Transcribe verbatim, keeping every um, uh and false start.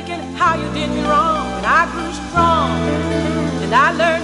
thinking how you did me wrong, and I grew strong, and I learned